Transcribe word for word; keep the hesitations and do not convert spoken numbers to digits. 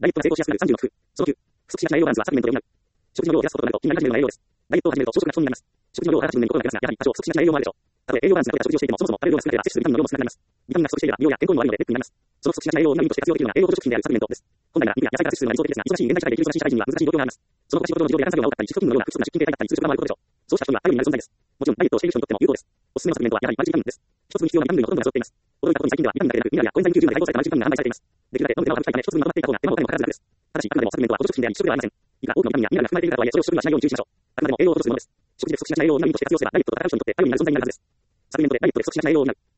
ダイエットが成功しやすくなるさんじゅうの工夫。そのきゅう、不足しがちな栄養バランスはサプリメントで補う。食事の量を減らすこととなると、気になり始めるのが栄養です。ダイエットを始めると朝食が基本になります。食事の量を減らす分にことがなりますが、やはり多少不足しがちな栄養もあるでしょう。たとえ栄養バランスが取れた食事をしていても、そもそも食べる量が少なければ摂取するビタミンの量も少なくなります。ビタミンが不足していれば美容や健康にも悪いのでネックになります。その不足しがちな栄養をビタミンとして活用できるのが栄養補助食品であるサプリメントです。本来なら肉や野菜から摂取するのが理想的ですが、忙しい現代社会で休日を出社している社会人には難しい状況があります。その他仕事の事情で夜間作業が多かったり、シフト勤務のような不規則な出勤形態だったりする職場もあることでしょう。そうした人には頼りになる存在です。もちろんダイエットをしている人にとっても有効です。おすすめのサプリメントはやはりマルチビタミンです。一つに必要なビタミンのほとんどが揃っています。驚いたことに最近ではビタミンだけでなくミネラルやコエンザイムきゅうじゅうで配合されたマルチビタミンが販売されています。できるだけ飲む手間を省きたいため一つにまとまっていた方が手間もお金もかからず楽です。ただし、あくまでもサプリメントは補助食品であり、主食ではありません。いくら多くのビタミンやミネラルが含まれているからとはいえ、それを主食にはしないように注意しましょう。あくまでも栄養を補助するものです。食事で不足しがちな栄養をビタミンとして活用すれば、ダイエットと戦う人にとってある意味なる存在になるはずです。サプリメントでダイエットで不足しがちな栄養を補う。